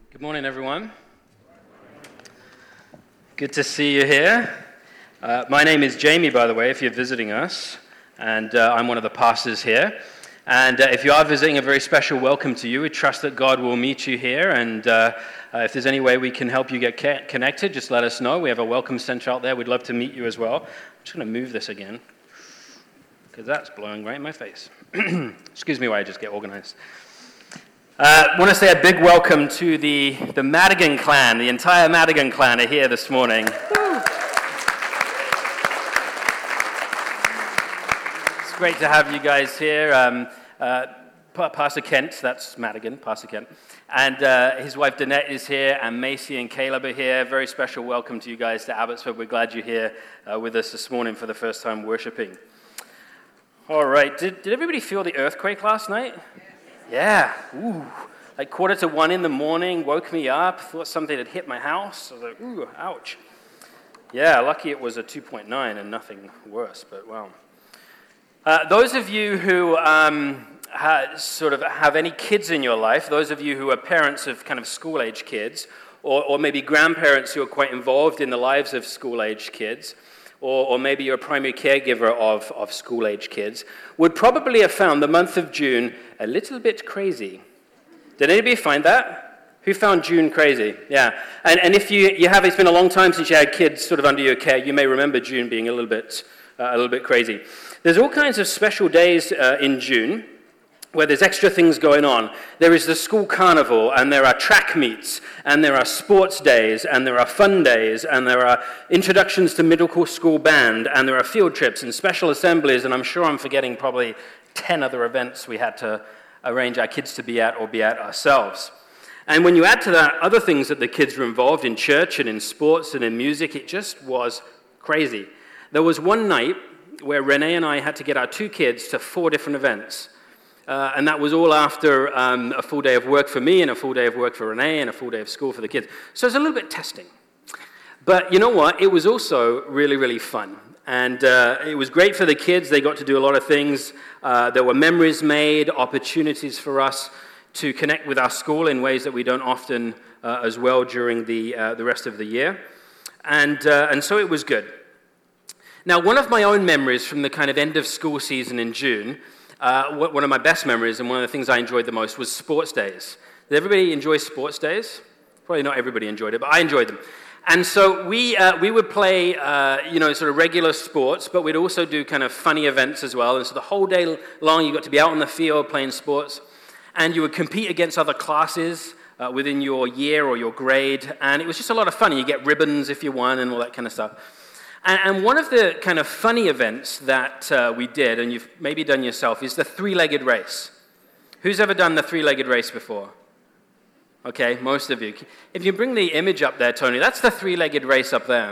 Good morning, everyone. Good to see you here. My name is Jamie, by the way, if you're visiting us, and I'm one of the pastors here. And if you are visiting, a very special welcome to you. We trust that God will meet you here, and if there's any way we can help you get connected, just let us know. We have a welcome center out there. We'd love to meet you as well. I'm just going to move this again, because that's blowing right in my face. Excuse me while I just get organized. I want to say a big welcome to the Madigan clan. The entire Madigan clan are here this morning. It's great to have you guys here. Pastor Kent, that's Madigan, Pastor Kent, and his wife Danette is here, and Macy and Caleb are here. Very special welcome to you guys to Abbotsford. We're glad you're here with us this morning for the first time worshiping. All right, did everybody feel the earthquake last night? Yeah, ooh, like 1:45 in the morning, woke me up, thought something had hit my house. I was like, ooh, ouch. Yeah, lucky it was a 2.9 and nothing worse, but wow. Those of you who sort of have any kids in your life, those of you who are parents of kind of school-age kids, or maybe grandparents who are quite involved in the lives of school-age kids, or maybe you're a primary caregiver of school-age kids, would probably have found the month of June a little bit crazy. Did anybody find that? Who found June crazy? Yeah. And if you have, it's been a long time since you had kids sort of under your care, you may remember June being a little bit crazy. There's all kinds of special days in June where there's extra things going on. There is the school carnival, and there are track meets, and there are sports days, and there are fun days, and there are introductions to middle school band, and there are field trips and special assemblies, and I'm sure I'm forgetting probably 10 other events we had to arrange our kids to be at or be at ourselves. And when you add to that other things that the kids were involved in church and in sports and in music, it just was crazy. There was one night where Renee and I had to get our two kids to 4 different events. And that was all after a full day of work for me and a full day of work for Renee and a full day of school for the kids. So it was a little bit testing. But you know what? It was also really, really fun. And it was great for the kids. They got to do a lot of things. There were memories made, opportunities for us to connect with our school in ways that we don't often as well during the rest of the year. And so it was good. Now, one of my own memories from the kind of end of school season in June, one of my best memories and one of the things I enjoyed the most was sports days. Did everybody enjoy sports days? Probably not everybody enjoyed it, but I enjoyed them. And so we would play, sort of regular sports, but we'd also do kind of funny events as well. And so the whole day long, you got to be out on the field playing sports, and you would compete against other classes within your year or your grade, and it was just a lot of fun. You get ribbons if you won and all that kind of stuff. And one of the kind of funny events that we did, and you've maybe done yourself, is the 3-legged race. Who's ever done the 3-legged race before? Okay, most of you. If you bring the image up there, Tony, that's the 3-legged race up there.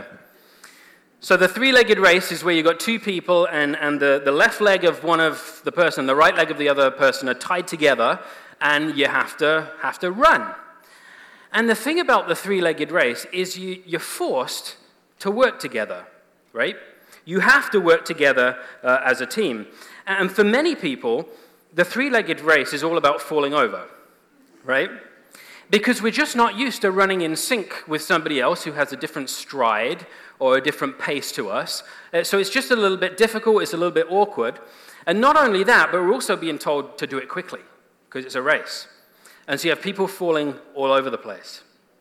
So the 3-legged race is where you've got 2 people, and the left leg of one of the person, the right leg of the other person are tied together, and you have to run. And the thing about the 3-legged race is you're forced to work together. Right? You have to work together as a team. And for many people, the 3-legged race is all about falling over, right? Because we're just not used to running in sync with somebody else who has a different stride or a different pace to us. So it's just a little bit difficult, it's a little bit awkward. And not only that, but we're also being told to do it quickly, because it's a race. And so you have people falling all over the place.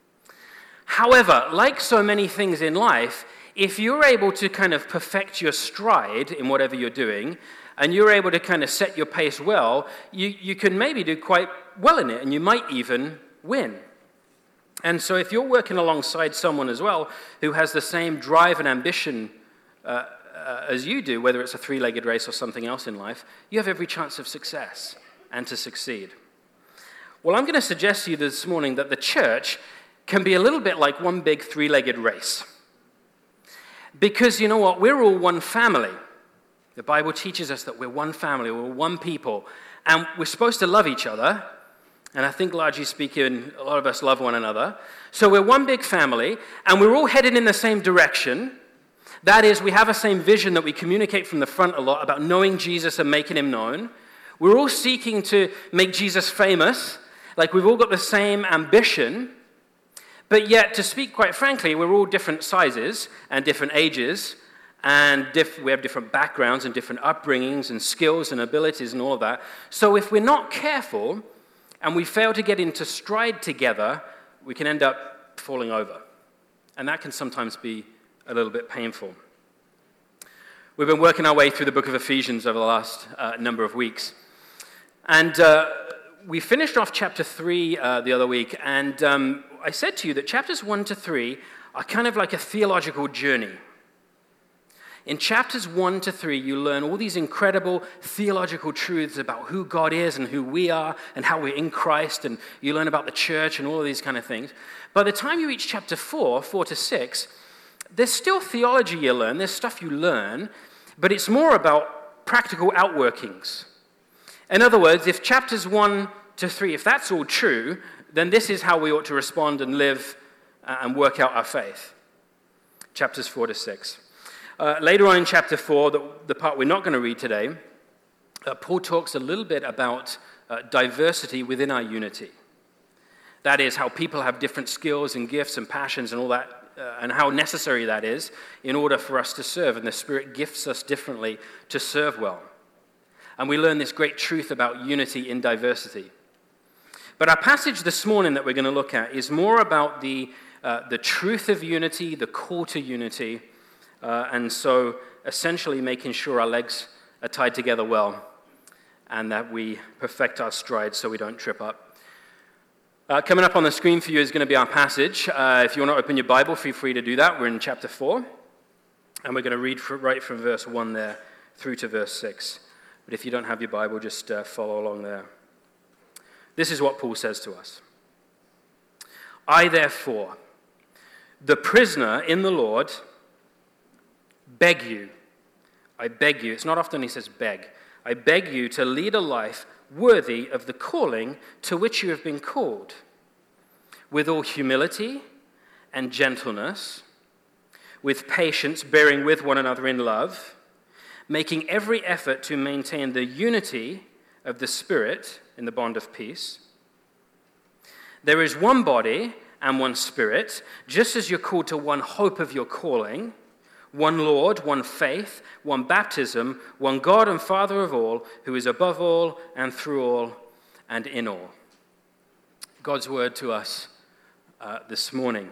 However, like so many things in life, if you're able to kind of perfect your stride in whatever you're doing, and you're able to kind of set your pace well, you can maybe do quite well in it, and you might even win. And so if you're working alongside someone as well who has the same drive and ambition as you do, whether it's a 3-legged race or something else in life, you have every chance of success and to succeed. Well, I'm going to suggest to you this morning that the church can be a little bit like one big 3-legged race. Because you know what? We're all one family. The Bible teaches us that we're one family, we're one people, and we're supposed to love each other. And I think, largely speaking, a lot of us love one another. So we're one big family, and we're all headed in the same direction. That is, we have a same vision that we communicate from the front a lot about knowing Jesus and making him known. We're all seeking to make Jesus famous. Like, we've all got the same ambition. But yet, to speak quite frankly, we're all different sizes and different ages, and we have different backgrounds and different upbringings and skills and abilities and all of that. So if we're not careful and we fail to get into stride together, we can end up falling over. And that can sometimes be a little bit painful. We've been working our way through the book of Ephesians over the last number of weeks. And we finished off chapter 3 the other week, and I said to you that chapters 1 to 3 are kind of like a theological journey. In chapters 1 to 3, you learn all these incredible theological truths about who God is and who we are and how we're in Christ, and you learn about the church and all of these kind of things. By the time you reach chapter 4 to 6, there's still theology you learn, there's stuff you learn, but it's more about practical outworkings. In other words, if chapters 1 to 3, if that's all true, then this is how we ought to respond and live and work out our faith. Chapters 4 to 6. Later on in chapter 4, the part we're not going to read today, Paul talks a little bit about diversity within our unity. That is, how people have different skills and gifts and passions and all that, and how necessary that is in order for us to serve. And the Spirit gifts us differently to serve well. And we learn this great truth about unity in diversity. But our passage this morning that we're going to look at is more about the truth of unity, the call to unity, and so essentially making sure our legs are tied together well and that we perfect our stride so we don't trip up. Coming up on the screen for you is going to be our passage. If you want to open your Bible, feel free to do that. We're in chapter 4, and we're going to read right from verse 1 there through to verse 6. But if you don't have your Bible, just follow along there. This is what Paul says to us. I, therefore, the prisoner in the Lord, beg you. I beg you. It's not often he says beg. I beg you to lead a life worthy of the calling to which you have been called, with all humility and gentleness, with patience, bearing with one another in love, making every effort to maintain the unity of the Spirit in the bond of peace. There is one body and one Spirit, just as you're called to one hope of your calling, one Lord, one faith, one baptism, one God and Father of all, who is above all and through all and in all. God's word to us this morning.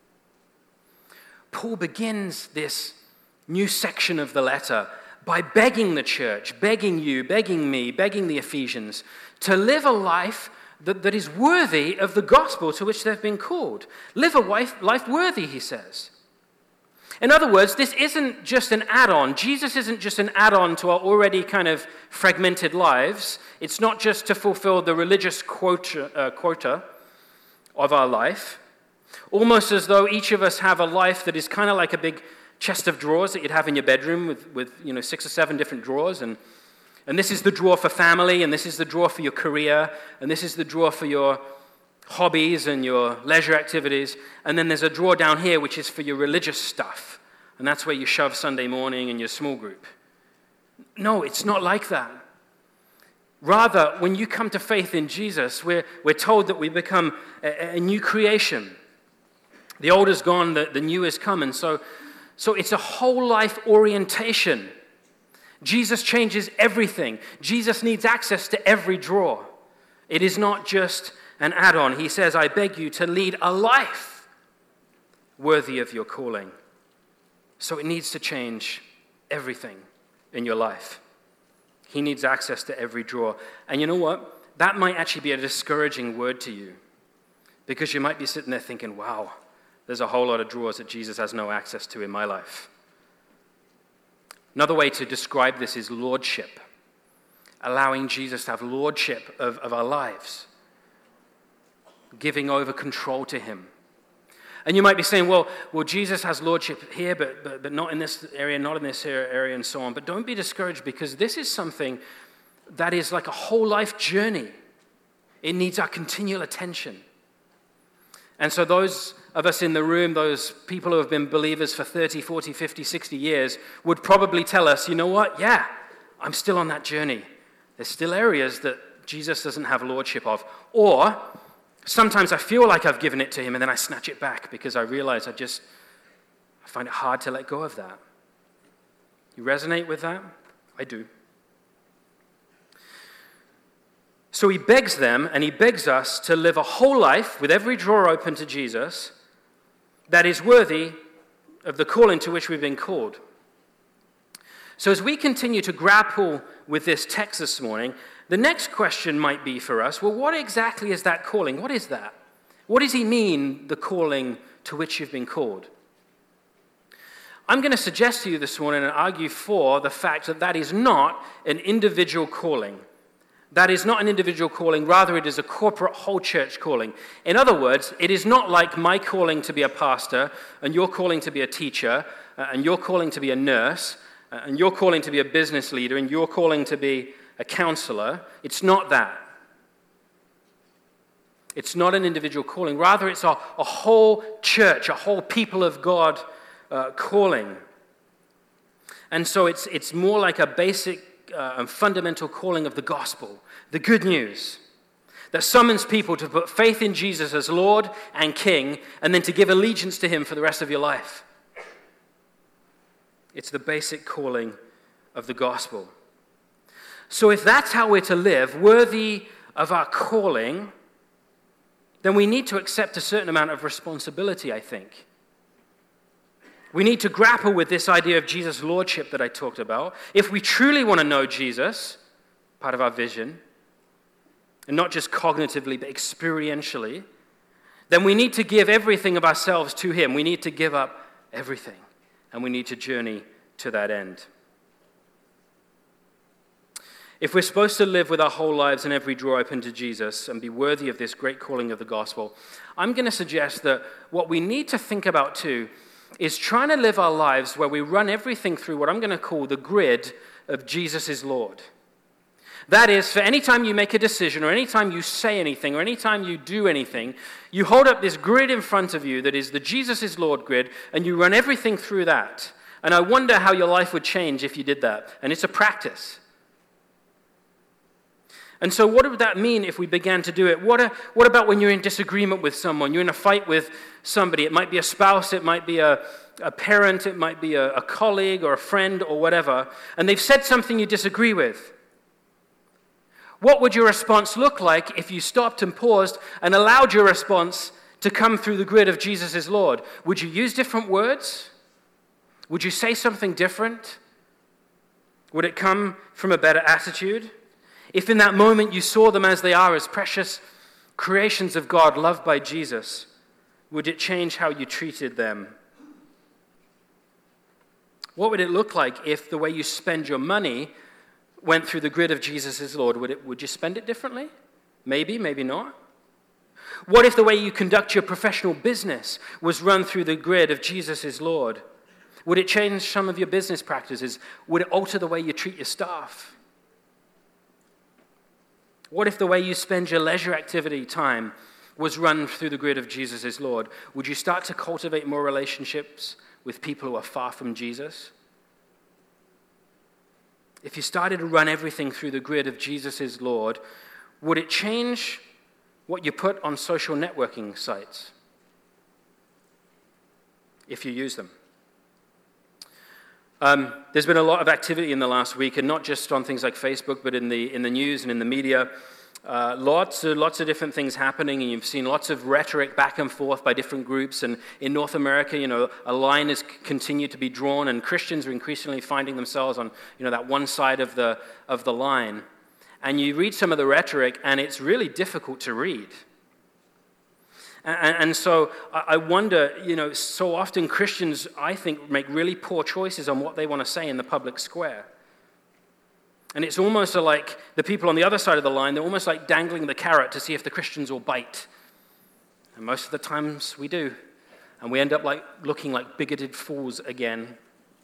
Paul begins this new section of the letter by begging the church, begging you, begging me, begging the Ephesians to live a life that is worthy of the gospel to which they've been called. Live a life worthy, he says. In other words, this isn't just an add-on. Jesus isn't just an add-on to our already kind of fragmented lives. It's not just to fulfill the religious quota of our life. Almost as though each of us have a life that is kind of like a big chest of drawers that you'd have in your bedroom with 6 or 7 different drawers. And this is the drawer for family, and this is the drawer for your career, and this is the drawer for your hobbies and your leisure activities, and then there's a drawer down here which is for your religious stuff, and that's where you shove Sunday morning and your small group. No, it's not like that. Rather, when you come to faith in Jesus, we're told that we become a new creation. The old is gone, the new is come, and so it's a whole life orientation. Jesus changes everything. Jesus needs access to every drawer. It is not just an add-on. He says, I beg you to lead a life worthy of your calling. So it needs to change everything in your life. He needs access to every drawer. And you know what? That might actually be a discouraging word to you, because you might be sitting there thinking, wow, there's a whole lot of drawers that Jesus has no access to in my life. Another way to describe this is lordship, allowing Jesus to have lordship of our lives, giving over control to him. And you might be saying, well, Jesus has lordship here, but not in this area, not in this area, and so on. But don't be discouraged, because this is something that is like a whole life journey. It needs our continual attention. And so those of us in the room, those people who have been believers for 30, 40, 50, 60 years, would probably tell us, you know what? Yeah, I'm still on that journey. There's still areas that Jesus doesn't have lordship of. Or Sometimes I feel like I've given it to him and then I snatch it back because I realize I find it hard to let go of that. You resonate with that? I do. So he begs them and he begs us to live a whole life with every drawer open to Jesus that is worthy of the calling to which we've been called. So as we continue to grapple with this text this morning, the next question might be for us, well, what exactly is that calling? What is that? What does he mean, the calling to which you've been called? I'm going to suggest to you this morning and argue for the fact that that is not an individual calling. That is not an individual calling, rather it is a corporate whole church calling. In other words, it is not like my calling to be a pastor, and your calling to be a teacher, and your calling to be a nurse, and your calling to be a business leader, and your calling to be a counselor. It's not that. It's not an individual calling. Rather, it's a whole church, a whole people of God calling. And so it's more like a basic and fundamental calling of the gospel, the good news, that summons people to put faith in Jesus as Lord and King, and then to give allegiance to him for the rest of your life. It's the basic calling of the gospel. So if that's how we're to live, worthy of our calling, then we need to accept a certain amount of responsibility, I think. We need to grapple with this idea of Jesus' lordship that I talked about. If we truly want to know Jesus, part of our vision, and not just cognitively but experientially, then we need to give everything of ourselves to him. We need to give up everything, and we need to journey to that end. If we're supposed to live with our whole lives and every drawer open to Jesus and be worthy of this great calling of the gospel, I'm going to suggest that what we need to think about too is trying to live our lives where we run everything through what I'm going to call the grid of Jesus is Lord. That is, for any time you make a decision or any time you say anything or any time you do anything, you hold up this grid in front of you that is the Jesus is Lord grid, and you run everything through that. And I wonder how your life would change if you did that. And it's a practice. And so what would that mean if we began to do it? What about when you're in disagreement with someone? You're in a fight with somebody. It might be a spouse. It might be a parent. It might be a colleague or a friend or whatever. And they've said something you disagree with. What would your response look like if you stopped and paused and allowed your response to come through the grid of Jesus is Lord? Would you use different words? Would you say something different? Would it come from a better attitude? If in that moment you saw them as they are, as precious creations of God loved by Jesus, would it change how you treated them? What would it look like if the way you spend your money went through the grid of Jesus as Lord? Would you spend it differently? Maybe, maybe not. What if the way you conduct your professional business was run through the grid of Jesus as Lord? Would it change some of your business practices? Would it alter the way you treat your staff? What if the way you spend your leisure activity time was run through the grid of Jesus as Lord? Would you start to cultivate more relationships with people who are far from Jesus? If you started to run everything through the grid of Jesus as Lord, would it change what you put on social networking sites if you use them? There's been a lot of activity in the last week, and not just on things like Facebook, but in the news and in the media. Lots of different things happening, and you've seen lots of rhetoric back and forth by different groups. And in North America, a line has continued to be drawn, and Christians are increasingly finding themselves on, that one side of the line. And you read some of the rhetoric, and it's really difficult to read. And so I wonder, so often Christians, I think, make really poor choices on what they want to say in the public square. And it's almost like the people on the other side of the line, they're almost like dangling the carrot to see if the Christians will bite. And most of the times we do. And we end up looking like bigoted fools again.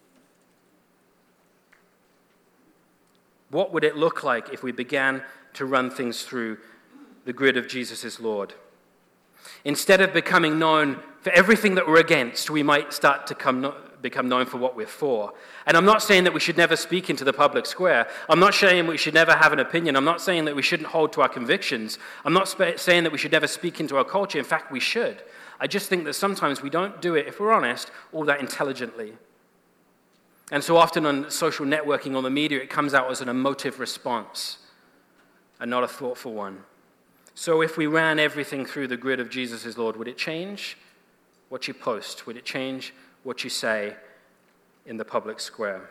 What would it look like if we began to run things through the grid of Jesus as Lord? Instead of becoming known for everything that we're against, we might start to become known for what we're for. And I'm not saying that we should never speak into the public square. I'm not saying we should never have an opinion. I'm not saying that we shouldn't hold to our convictions. I'm not saying that we should never speak into our culture. In fact, we should. I just think that sometimes we don't do it, if we're honest, all that intelligently. And so often on social networking or the media, it comes out as an emotive response and not a thoughtful one. So if we ran everything through the grid of Jesus is Lord, would it change what you post? Would it change what you say in the public square?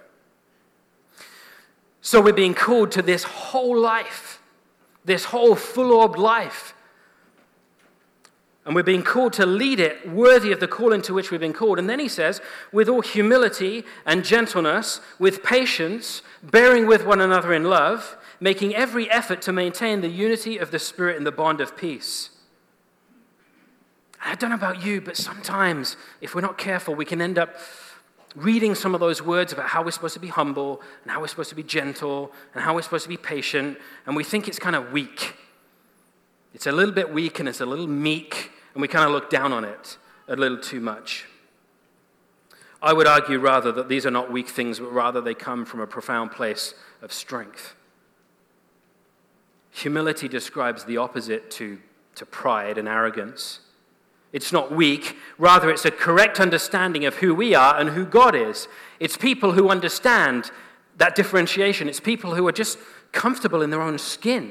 So we're being called to this whole life, this whole full-orbed life. And we're being called to lead it worthy of the calling to which we've been called. And then he says, with all humility and gentleness, with patience, bearing with one another in love, making every effort to maintain the unity of the Spirit in the bond of peace. I don't know about you, but sometimes, if we're not careful, we can end up reading some of those words about how we're supposed to be humble, and how we're supposed to be gentle, and how we're supposed to be patient, and we think it's kind of weak. It's a little bit weak, and it's a little meek, and we kind of look down on it a little too much. I would argue rather that these are not weak things, but rather they come from a profound place of strength. Humility describes the opposite to pride and arrogance. It's not weak, rather it's a correct understanding of who we are and who God is. It's people who understand that differentiation. It's people who are just comfortable in their own skin.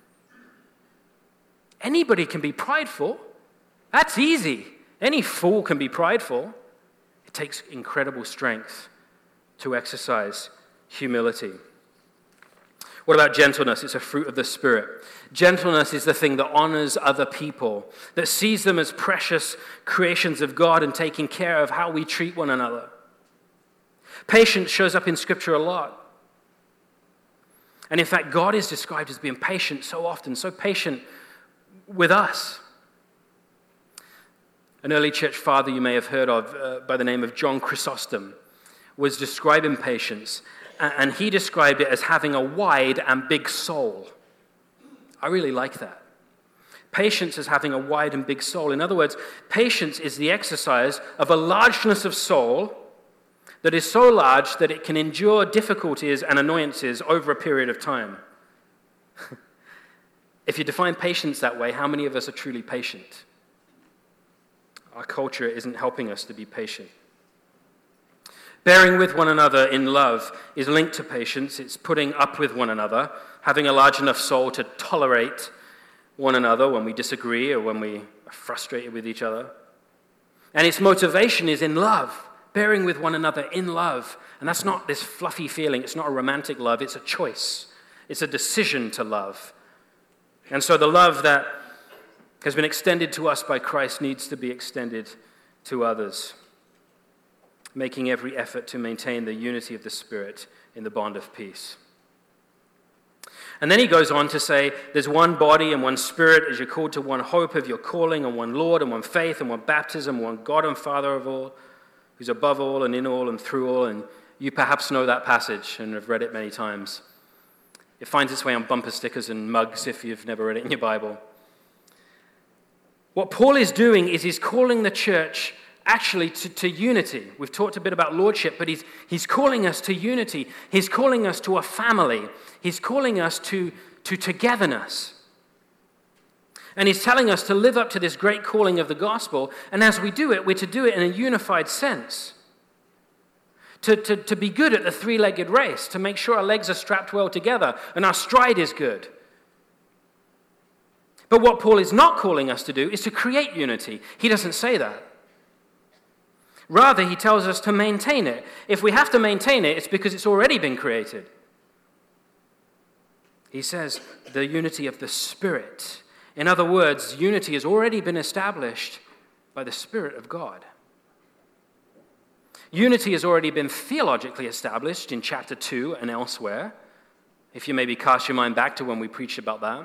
Anybody can be prideful. That's easy. Any fool can be prideful. It takes incredible strength to exercise humility. What about gentleness? It's a fruit of the Spirit. Gentleness is the thing that honors other people, that sees them as precious creations of God and taking care of how we treat one another. Patience shows up in Scripture a lot. And in fact, God is described as being patient so often, so patient with us. An early church father you may have heard of by the name of John Chrysostom was describing patience. And he described it as having a wide and big soul. I really like that. Patience is having a wide and big soul. In other words, patience is the exercise of a largeness of soul that is so large that it can endure difficulties and annoyances over a period of time. If you define patience that way, how many of us are truly patient? Our culture isn't helping us to be patient. Bearing with one another in love is linked to patience. It's putting up with one another, having a large enough soul to tolerate one another when we disagree or when we are frustrated with each other. And its motivation is in love, bearing with one another in love. And that's not this fluffy feeling. It's not a romantic love. It's a choice. It's a decision to love. And so the love that has been extended to us by Christ needs to be extended to others, making every effort to maintain the unity of the Spirit in the bond of peace. And then he goes on to say, there's one body and one Spirit as you're called to one hope of your calling, and one Lord and one faith and one baptism, one God and Father of all, who's above all and in all and through all. And you perhaps know that passage and have read it many times. It finds its way on bumper stickers and mugs if you've never read it in your Bible. What Paul is doing is he's calling the church actually to unity. We've talked a bit about lordship, but he's calling us to unity. He's calling us to a family. He's calling us to togetherness. And he's telling us to live up to this great calling of the gospel, and as we do it, we're to do it in a unified sense. To be good at the three-legged race, to make sure our legs are strapped well together and our stride is good. But what Paul is not calling us to do is to create unity. He doesn't say that. Rather, he tells us to maintain it. If we have to maintain it, it's because it's already been created. He says the unity of the Spirit. In other words, unity has already been established by the Spirit of God. Unity has already been theologically established in chapter 2 and elsewhere, if you maybe cast your mind back to when we preached about that.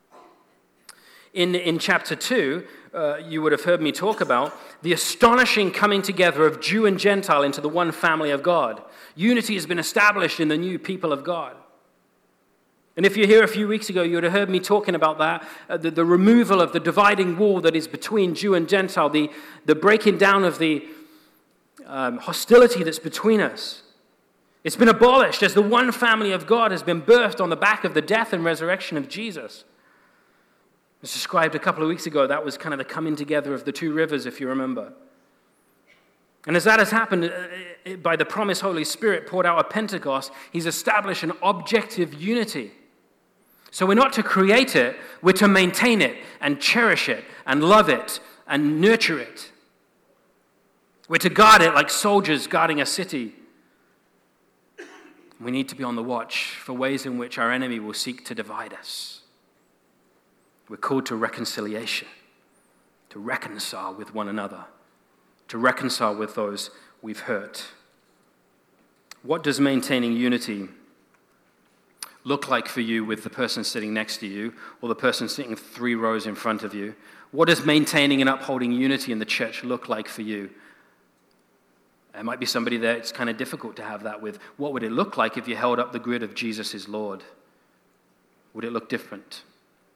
In chapter 2, you would have heard me talk about the astonishing coming together of Jew and Gentile into the one family of God. Unity has been established in the new people of God. And if you're here a few weeks ago, you would have heard me talking about that, the removal of the dividing wall that is between Jew and Gentile, the breaking down of the hostility that's between us. It's been abolished as the one family of God has been birthed on the back of the death and resurrection of Jesus. As described a couple of weeks ago, that was kind of the coming together of the two rivers, if you remember. And as that has happened by the promised Holy Spirit poured out at Pentecost, he's established an objective unity. So we're not to create it, we're to maintain it and cherish it and love it and nurture it. We're to guard it like soldiers guarding a city. We need to be on the watch for ways in which our enemy will seek to divide us. We're called to reconciliation, to reconcile with one another, to reconcile with those we've hurt. What does maintaining unity look like for you with the person sitting next to you or the person sitting 3 rows in front of you? What does maintaining and upholding unity in the church look like for you? There might be somebody there it's kind of difficult to have that with. What would it look like if you held up the grid of Jesus is Lord? Would it look different?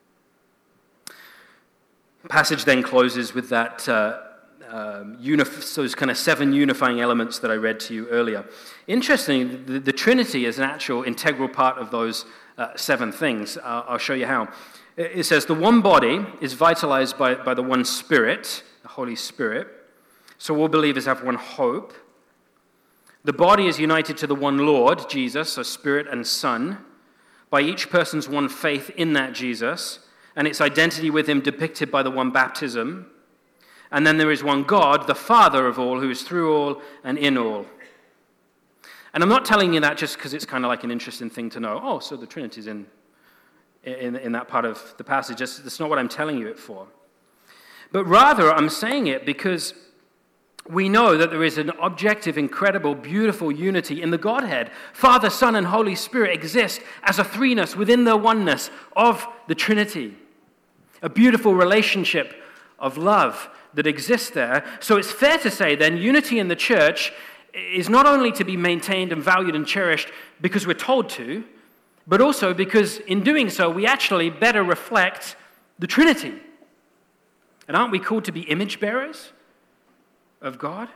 The passage then closes with that those kind of 7 unifying elements that I read to you earlier. Interestingly, the Trinity is an actual integral part of those 7 things. I'll show you how. It says the one body is vitalized by the one Spirit, the Holy Spirit. So all believers have one hope. The body is united to the one Lord, Jesus, so Spirit and Son, by each person's one faith in that Jesus, and its identity with him depicted by the one baptism. And then there is one God, the Father of all, who is through all and in all. And I'm not telling you that just because it's kind of like an interesting thing to know. Oh, so the Trinity's in that part of the passage. That's not what I'm telling you it for. But rather, I'm saying it because we know that there is an objective, incredible, beautiful unity in the Godhead. Father, Son, and Holy Spirit exist as a threeness within the oneness of the Trinity. A beautiful relationship of love that exists there. So it's fair to say then unity in the church is not only to be maintained and valued and cherished because we're told to, but also because in doing so we actually better reflect the Trinity. And aren't we called to be image bearers of God?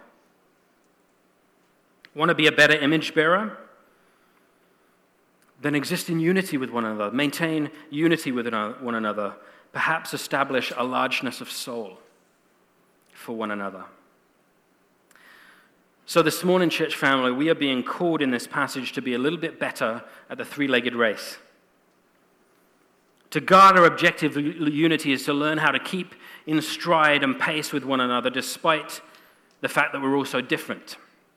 Want to be a better image bearer? Then exist in unity with one another, maintain unity with one another, perhaps establish a largeness of soul for one another. So this morning, church family, we are being called in this passage to be a little bit better at the 3-legged race. To guard our objective unity is to learn how to keep in stride and pace with one another despite the fact that we're all so different.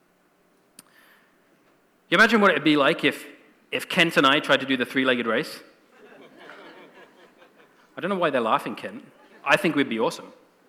You imagine what it would be like if Kent and I tried to do the 3-legged race? I don't know why they're laughing, Kent. I think we'd be awesome.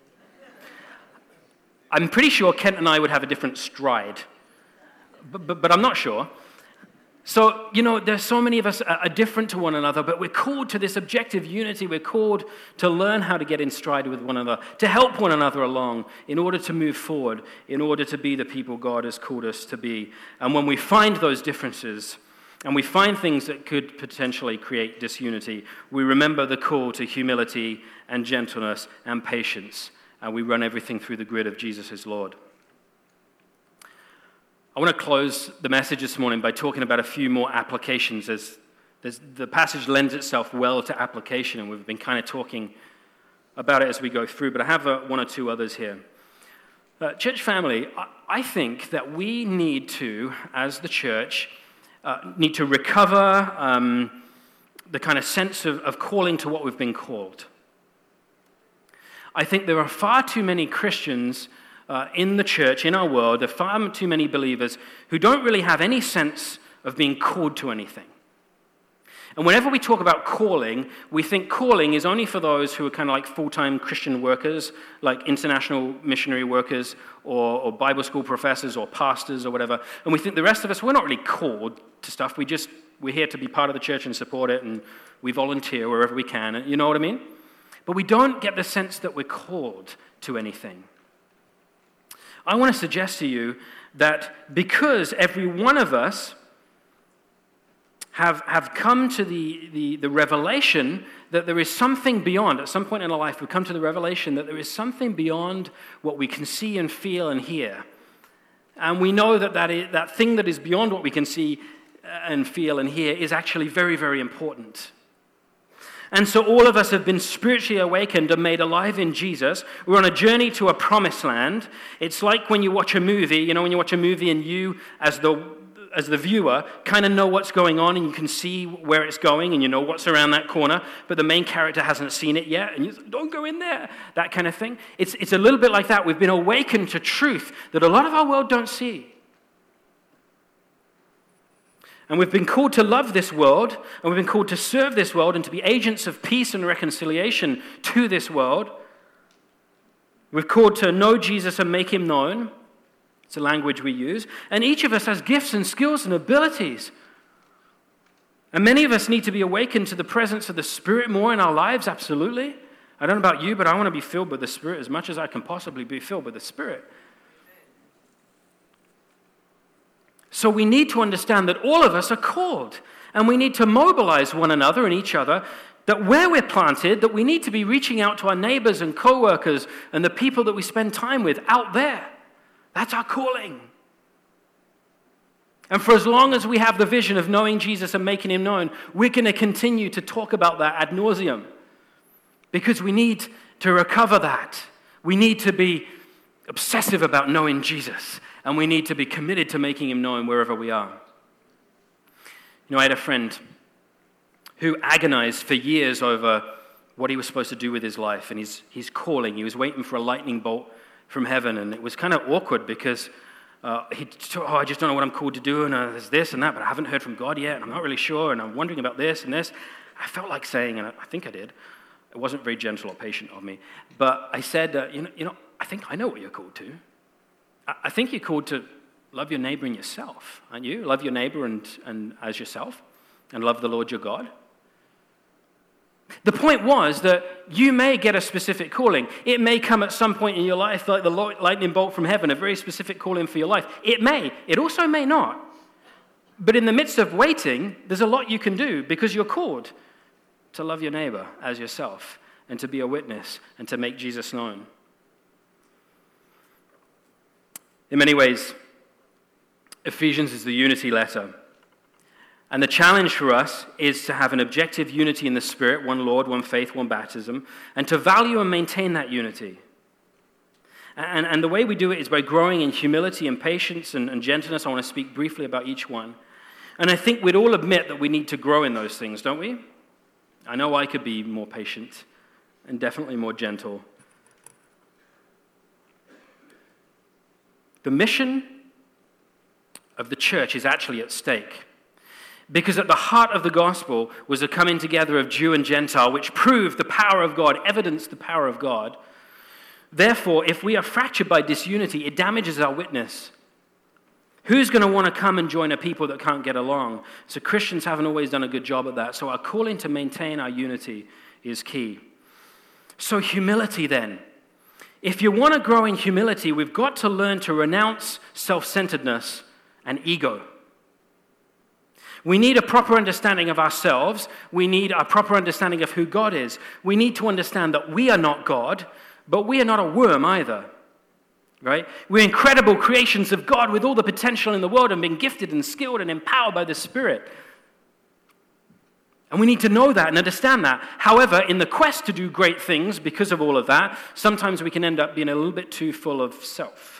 I'm pretty sure Kent and I would have a different stride, but I'm not sure. So, there's so many of us are different to one another, but we're called to this objective unity. We're called to learn how to get in stride with one another, to help one another along in order to move forward, in order to be the people God has called us to be. And when we find those differences, and we find things that could potentially create disunity, we remember the call to humility and gentleness and patience, and we run everything through the grid of Jesus as Lord. I want to close the message this morning by talking about a few more applications, as the passage lends itself well to application, and we've been kind of talking about it as we go through, but I have 1 or 2 others here. Church family, I think that we need to, as the church, need to recover the kind of sense of calling to what we've been called. I think there are far too many Christians in the church, in our world, there are far too many believers who don't really have any sense of being called to anything. And whenever we talk about calling, we think calling is only for those who are kind of like full-time Christian workers, like international missionary workers or Bible school professors or pastors or whatever. And we think the rest of us, we're not really called to stuff. We're here to be part of the church and support it, and we volunteer wherever we can. You know what I mean? But we don't get the sense that we're called to anything. I want to suggest to you that because every one of us have come to the revelation that there is something beyond. At some point in our life, we come to the revelation that there is something beyond what we can see and feel and hear. And we know that thing that is beyond what we can see and feel and hear is actually very, very important. And so all of us have been spiritually awakened and made alive in Jesus. We're on a journey to a promised land. It's like when you watch a movie, when you watch a movie and you, as the viewer, kind of know what's going on and you can see where it's going and you know what's around that corner, but the main character hasn't seen it yet and you say, don't go in there, that kind of thing. It's a little bit like that. We've been awakened to truth that a lot of our world don't see. And we've been called to love this world, and we've been called to serve this world and to be agents of peace and reconciliation to this world. We're called to know Jesus and make him known. It's a language we use. And each of us has gifts and skills and abilities. And many of us need to be awakened to the presence of the Spirit more in our lives, absolutely. I don't know about you, but I want to be filled with the Spirit as much as I can possibly be filled with the Spirit. So we need to understand that all of us are called, and we need to mobilize one another and each other, that where we're planted, that we need to be reaching out to our neighbors and co-workers and the people that we spend time with out there. That's our calling. And for as long as we have the vision of knowing Jesus and making him known, we're going to continue to talk about that ad nauseum, because we need to recover that. We need to be obsessive about knowing Jesus, and we need to be committed to making him known wherever we are. I had a friend who agonized for years over what he was supposed to do with his life and his calling. He was waiting for a lightning bolt from heaven, and it was kind of awkward because I just don't know what I'm called to do, and there's this and that, but I haven't heard from God yet, and I'm not really sure, and I'm wondering about this and this. I felt like saying, and I think I did, it wasn't very gentle or patient of me, but I said, I think I know what you're called to. I think you're called to love your neighbor and yourself, aren't you? Love your neighbor and as yourself, and love the Lord your God. The point was that you may get a specific calling. It may come at some point in your life like the lightning bolt from heaven, a very specific calling for your life. It may. It also may not. But in the midst of waiting, there's a lot you can do because you're called to love your neighbor as yourself and to be a witness and to make Jesus known. In many ways, Ephesians is the unity letter. And the challenge for us is to have an objective unity in the Spirit, one Lord, one faith, one baptism, and to value and maintain that unity. And the way we do it is by growing in humility and patience and gentleness. I want to speak briefly about each one. And I think we'd all admit that we need to grow in those things, don't we? I know I could be more patient and definitely more gentle. The mission of the church is actually at stake, because at the heart of the gospel was a coming together of Jew and Gentile, which proved the power of God, evidenced the power of God. Therefore, if we are fractured by disunity, it damages our witness. Who's going to want to come and join a people that can't get along? So Christians haven't always done a good job at that. So our calling to maintain our unity is key. So humility then. If you want to grow in humility, we've got to learn to renounce self-centeredness and ego. We need a proper understanding of ourselves. We need a proper understanding of who God is. We need to understand that we are not God, but we are not a worm either. Right? We're incredible creations of God with all the potential in the world and being gifted and skilled and empowered by the Spirit. And we need to know that and understand that. However, in the quest to do great things because of all of that, sometimes we can end up being a little bit too full of self.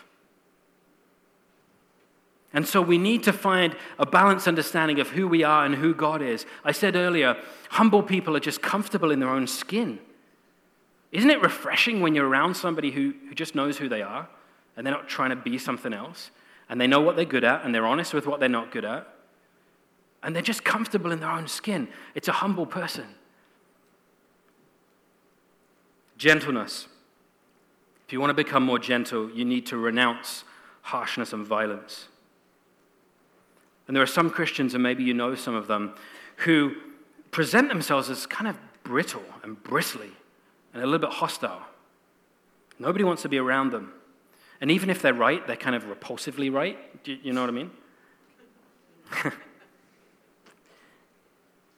And so we need to find a balanced understanding of who we are and who God is. I said earlier, humble people are just comfortable in their own skin. Isn't it refreshing when you're around somebody who just knows who they are and they're not trying to be something else, and they know what they're good at and they're honest with what they're not good at, and they're just comfortable in their own skin? It's a humble person. Gentleness. If you want to become more gentle, you need to renounce harshness and violence. And there are some Christians, and maybe you know some of them, who present themselves as kind of brittle and bristly and a little bit hostile. Nobody wants to be around them. And even if they're right, they're kind of repulsively right. Do you know what I mean?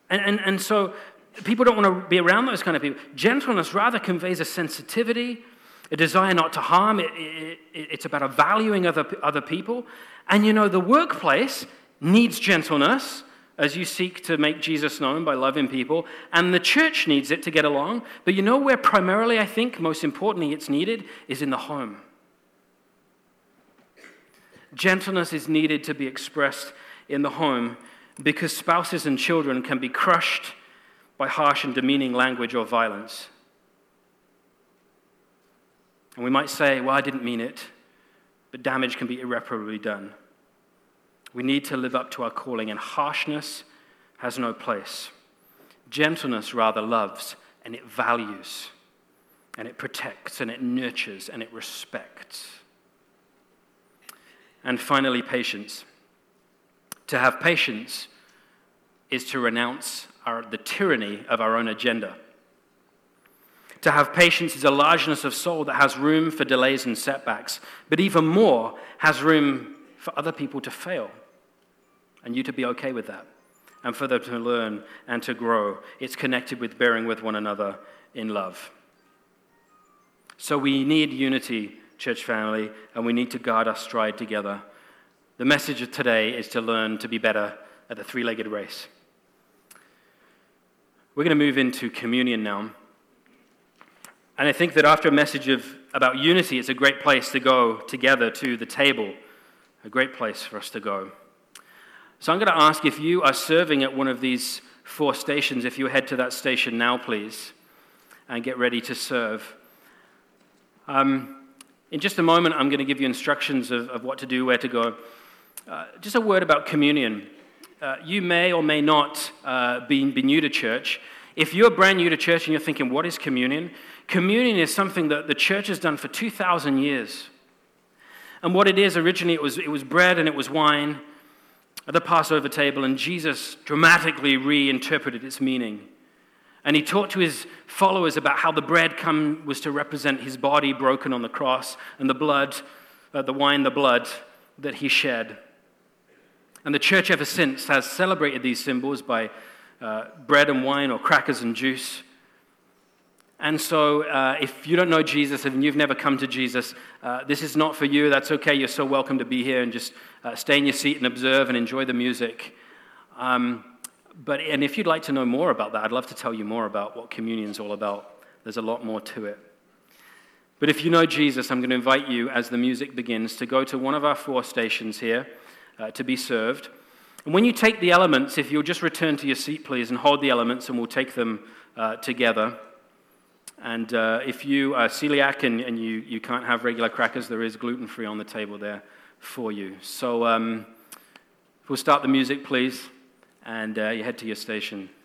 And so people don't want to be around those kind of people. Gentleness rather conveys a sensitivity, a desire not to harm. It's about a valuing other people. And the workplace needs gentleness as you seek to make Jesus known by loving people. And the church needs it to get along. But where primarily I think, most importantly, it's needed is in the home. Gentleness is needed to be expressed in the home because spouses and children can be crushed by harsh and demeaning language or violence. And we might say, well, I didn't mean it, but damage can be irreparably done. We need to live up to our calling, and harshness has no place. Gentleness rather loves, and it values, and it protects, and it nurtures, and it respects. And finally, patience. To have patience is to renounce the tyranny of our own agenda. To have patience is a largeness of soul that has room for delays and setbacks, but even more has room for other people to fail, and you to be okay with that, and for them to learn and to grow. It's connected with bearing with one another in love. So we need unity, church family, and we need to guard our stride together. The message of today is to learn to be better at the three-legged race. We're going to move into communion now. And I think that after a message about unity, it's a great place to go together to the table, a great place for us to go. So I'm going to ask, if you are serving at one of these 4 stations, if you head to that station now, please, and get ready to serve. In just a moment, I'm going to give you instructions of what to do, where to go. Just a word about communion. You may or may not be new to church. If you're brand new to church and you're thinking, what is communion? Communion is something that the church has done for 2,000 years. And what it is, originally it was bread and it was wine at the Passover table, and Jesus dramatically reinterpreted its meaning. And he taught to his followers about how the bread was to represent his body broken on the cross, and the blood, the wine, the blood that he shed. And the church ever since has celebrated these symbols by bread and wine or crackers and juice. And so if you don't know Jesus and you've never come to Jesus, this is not for you. That's okay. You're so welcome to be here and just stay in your seat and observe and enjoy the music. And if you'd like to know more about that, I'd love to tell you more about what communion's all about. There's a lot more to it. But if you know Jesus, I'm going to invite you, as the music begins, to go to one of our 4 stations here to be served. And when you take the elements, if you'll just return to your seat, please, and hold the elements, and we'll take them together. And if you are celiac and you can't have regular crackers, there is gluten-free on the table there for you. So we'll start the music, please, and you head to your station.